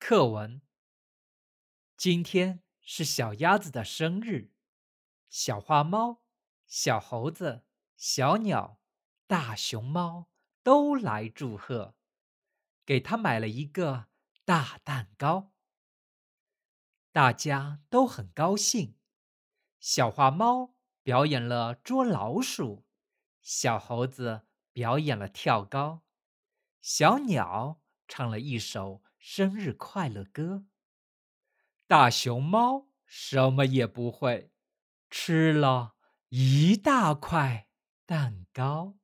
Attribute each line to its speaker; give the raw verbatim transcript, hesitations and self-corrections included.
Speaker 1: 课文。今天是小鸭子的生日，小花猫、小猴子、小鸟、大熊猫都来祝贺，给它买了一个大蛋糕。大家都很高兴。小花猫表演了捉老鼠，小猴子表演了跳高，小鸟唱了一首生日快乐歌。大熊猫什么也不会，吃了一大块蛋糕。